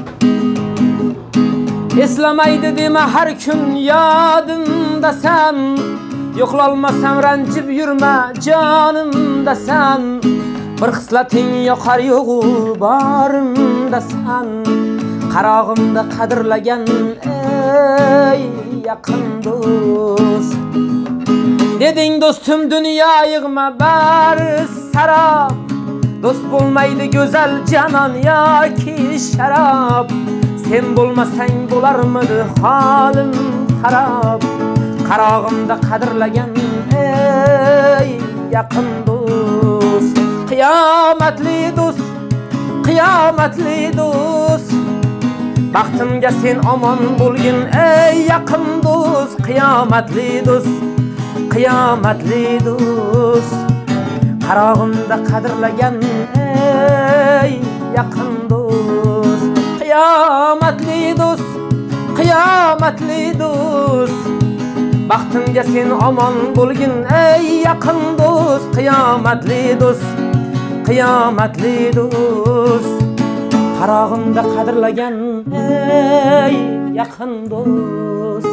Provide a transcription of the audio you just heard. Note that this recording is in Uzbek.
Eslamaydi deme her gün yadımda sen. Yo'qolmasam ranjib yurma jonimda sen. Bir xislating yoqar yo'g'u borimda sen. Qarog'imda qadrlagan ey yaqin do'st. Deding do'stim dunyo yig'ma bari sarob. Do'st bo'lmaydi go'zal janon yoki sharob. Sen bo'lmasang bo'larmidi holim xarob. Qarog'imda qadrlagan ey yaqin do'st. Qiyomatli do'st, qiyomatli do'st. Baxtimga sen omon bo'lgin ey yaqin do'st. Qiyomatli do'st, qiyomatli do'st. Qarog'imda qadrlagan ey yaqin do'st. Qiyomatli do'st, qiyomatli do'st. Baxtimga sen omon bo'lgin ey yaqin do'st. Qiyomatli do'st, qiyomatli do'st. Qarog'imda qadrlagan ey yaqin do'st.